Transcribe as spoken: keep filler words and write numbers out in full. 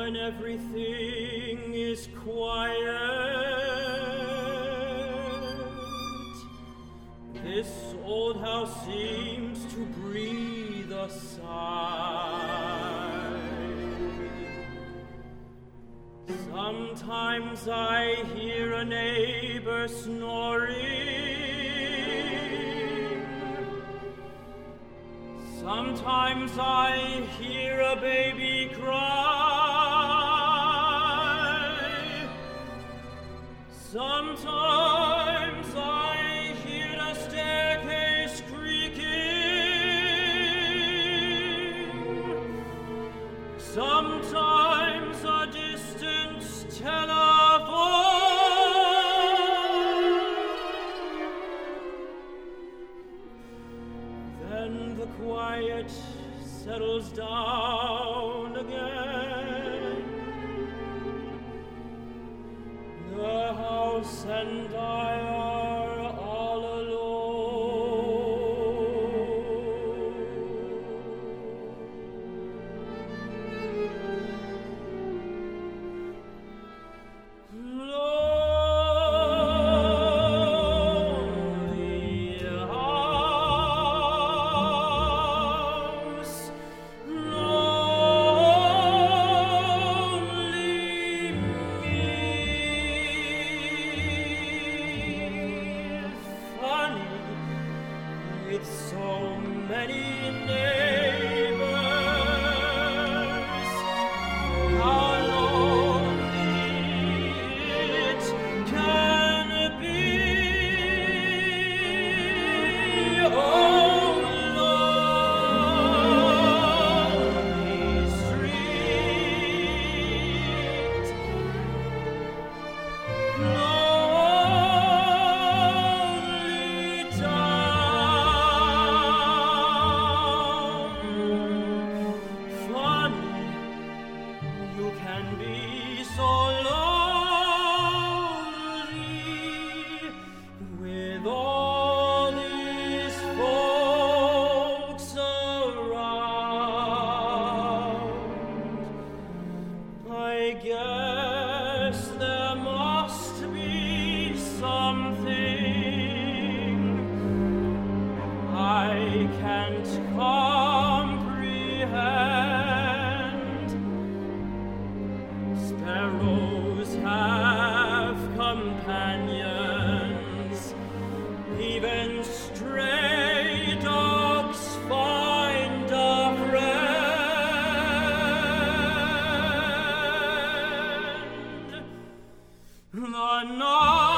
when everything is quiet, this old house seems to breathe a sigh. Sometimes I hear a neighbor snoring. Sometimes I hear a baby cry. Sometimes I hear the staircase creaking. Sometimes a distant telephone. Then the quiet settles down again. The house and I are all Lonely house, lonely me. Funny, with so many neighbors, how lonely it can be. Oh, lonely street, lonely town. Funny, you can be so lonely with all these folks around. I guess there must be something I can't comprehend. Sparrows have companions, even stray dogs find a friend. The night